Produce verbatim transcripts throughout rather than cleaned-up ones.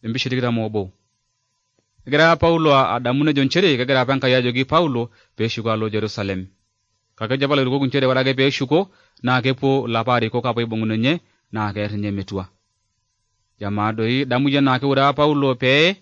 embishi tikitam obo. Egira Paulo adamu nejo nchere kegira apa Enkai ajoki Paulo peeshuko alo Jerusalem. Kake ejo apa ilarikok nchere ore ake peeshuko naa kepuo ilapa arikok apuo aibung'u ninye naa keer ninye metua. Jamaa doi damu yie naa keure apa Paulo pee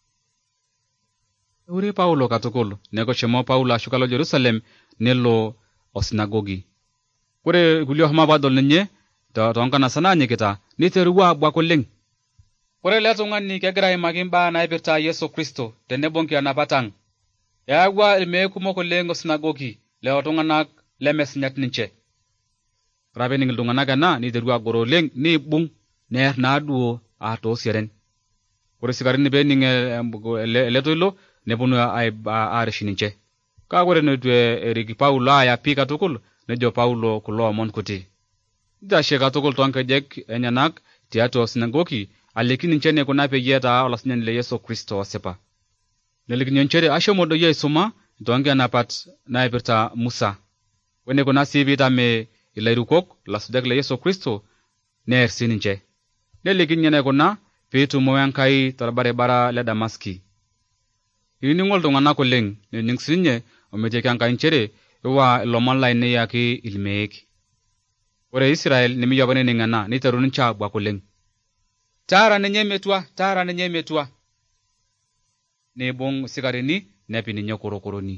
eure Paulo katukul neeku eshomo Paulo ashuko alo Jerusalem nelo osinagogi. Ore kulie oshomo apa adol ninye toonkanasa naanyikita niterua abuak oleng. Ore ele tung'ani kegira aimaki imbaa naipirta Yesu Kristo tenebo nkiyanapat ang'. Eawua irmeek kumok oleng osinagogi lelo tung'anak lemesinyat ninche. Ore apa ening iltung'anak ena niterua agoro oleng niibung' neer naaduo aa toosiaren. Ore sikarini peening ele toilo neponu aarish ninche. Kake ore netu erik Paulo aya pii katukul nejo Paulo kulo omon kuti. Nitashe katukul toonkejek enyenak tiatua osinagogi aliki ninche enikuna peyie etaa olasinyani le Yesu Kristo osipa. Nelikinye nchere ashomo doi aisuma toonkiyanapat naipirta Musa. Wenikuna sii piitame ilairukok ilasujak le Yesu Kristo neer sininche. Nelikinye enikuna piitumo Enkai torbaribara le Damaski. Inining'o iltung'anak oleng nening sinye ometiki Enkai nchere iwa ilomon lainei ake ilmeek. Ore Israel nemiyieu apa nening ena niteru ninche abuak oleng. Taara ninye metua, taara ninye metua. Neibung' sikarini nepi ninye korokoroni.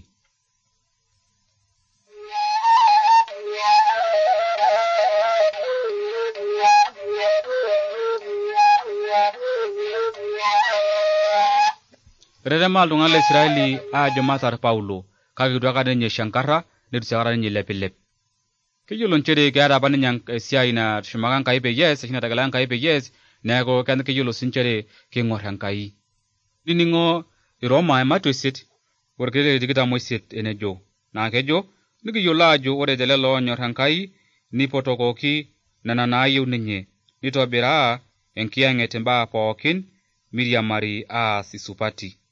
Retema iltung'anak le Israeli aajo matar Paulo kake itu aikata ninye shankarra netu sii aikata ninye ilepilep. Keyiolo nchere keeta apa ninye esiai natushumaka Enkai peyie ees ashu nategeleka Enkai peyie ees neeku keyiolo sii nchere kiing'or Enkai. Nining'o Iroma ematua isiet orkeek tikitam oisiet enejo naa kejo nikiyiolo ajo ore telelo oonyor Enkai nipotokoki nena naayieu ninye nitobiraa enkiyang'et imbaa pookin miriamari aas isupati.